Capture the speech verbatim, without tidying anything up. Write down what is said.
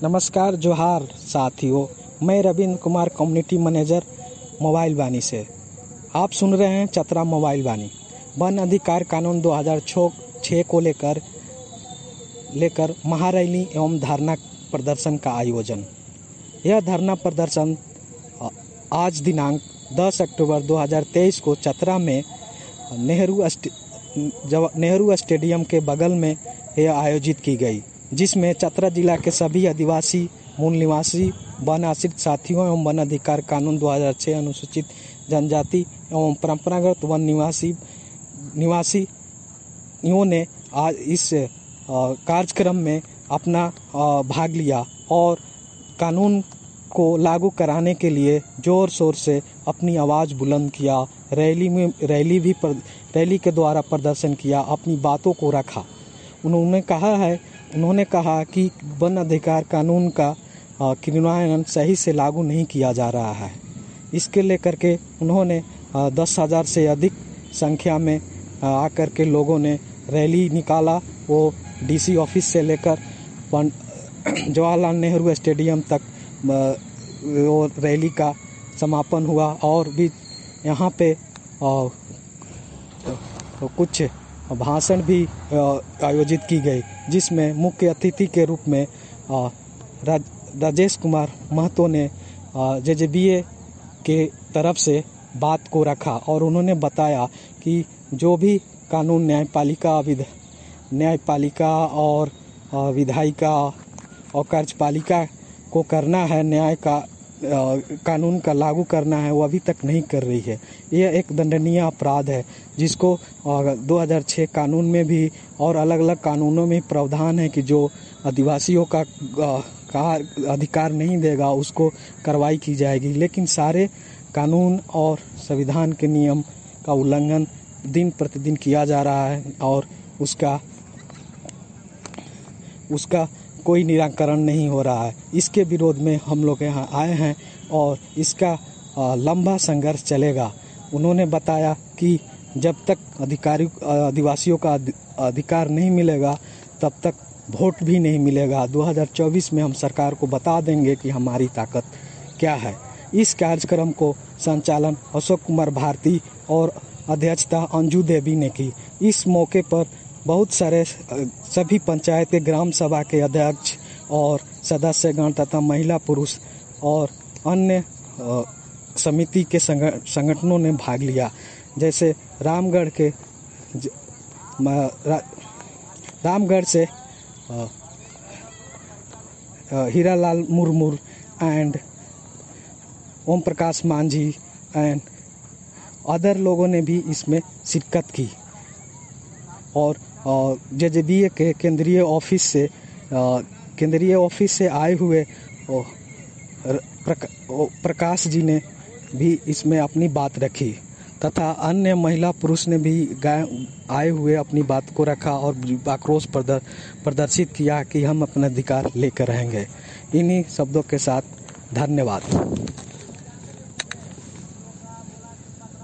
नमस्कार जोहार साथियों, मैं Ravindra Kumar community manager mobile Vaani से। आप सुन रहे हैं चतरा मोबाइल बानी। वन अधिकार कानून दो हज़ार छह को लेकर लेकर महारैली एवं धरना प्रदर्शन का आयोजन। यह धरना प्रदर्शन आज दिनांक दस अक्टूबर दो हज़ार तेईस को चतरा में नेहरू नेहरू स्टेडियम के बगल में यह आयोजित की गई, जिसमें चतरा जिला के सभी आदिवासी, मूल निवासी, वन आश्रित साथियों एवं वन अधिकार कानून दो हज़ार छह अनुसूचित जनजाति एवं परंपरागत वन निवासी निवासियों ने आज इस कार्यक्रम में अपना भाग लिया और कानून को लागू कराने के लिए जोर शोर से अपनी आवाज़ बुलंद किया। रैली में रैली भी रैली के द्वारा प्रदर्शन किया, अपनी बातों को रखा। उन्होंने कहा है उन्होंने कहा कि वन अधिकार कानून का क्रियान्वयन सही से लागू नहीं किया जा रहा है। इसके लेकर के उन्होंने दस हज़ार से अधिक संख्या में आकर के लोगों ने रैली निकाला। वो डीसी ऑफिस से लेकर जवाहरलाल नेहरू स्टेडियम तक वो रैली का समापन हुआ और भी यहाँ पे कुछ भाषण भी आयोजित की गई, जिसमें मुख्य अतिथि के रूप में राजेश कुमार महतो ने जे जे बी ए के तरफ से बात को रखा और उन्होंने बताया कि जो भी कानून न्यायपालिका न्यायपालिका और विधायिका और कार्यपालिका को करना है, न्याय का कानून का लागू करना है, वो अभी तक नहीं कर रही है। यह एक दंडनीय अपराध है, जिसको दो हज़ार छह कानून में भी और अलग अलग कानूनों में प्रावधान है कि जो आदिवासियों का, का अधिकार नहीं देगा उसको कार्रवाई की जाएगी। लेकिन सारे कानून और संविधान के नियम का उल्लंघन दिन प्रतिदिन किया जा रहा है और उसका उसका कोई निराकरण नहीं हो रहा है। इसके विरोध में हम लोग यहाँ आए हैं और इसका लंबा संघर्ष चलेगा। उन्होंने बताया कि जब तक अधिकारी आदिवासियों का अधिकार नहीं मिलेगा तब तक वोट भी नहीं मिलेगा। दो हज़ार चौबीस में हम सरकार को बता देंगे कि हमारी ताकत क्या है। इस कार्यक्रम को संचालन अशोक कुमार भारती और अध्यक्षता अंजू देवी ने की। इस मौके पर बहुत सारे सभी पंचायत ग्राम सभा के अध्यक्ष और सदस्यगण तथा महिला पुरुष और अन्य समिति के संगठनों ने भाग लिया। जैसे रामगढ़ के रा, रामगढ़ से Hiralal Murmu and Om Prakash Manjhi and other लोगों ने भी इसमें शिरकत की और जे जे बी ए के केंद्रीय ऑफिस से केंद्रीय ऑफिस से आए हुए प्रकाश जी ने भी इसमें अपनी बात रखी तथा अन्य महिला पुरुष ने भी आए हुए अपनी बात को रखा और आक्रोश प्रदर्शित किया कि हम अपना अधिकार लेकर रहेंगे। इन्हीं शब्दों के साथ धन्यवाद।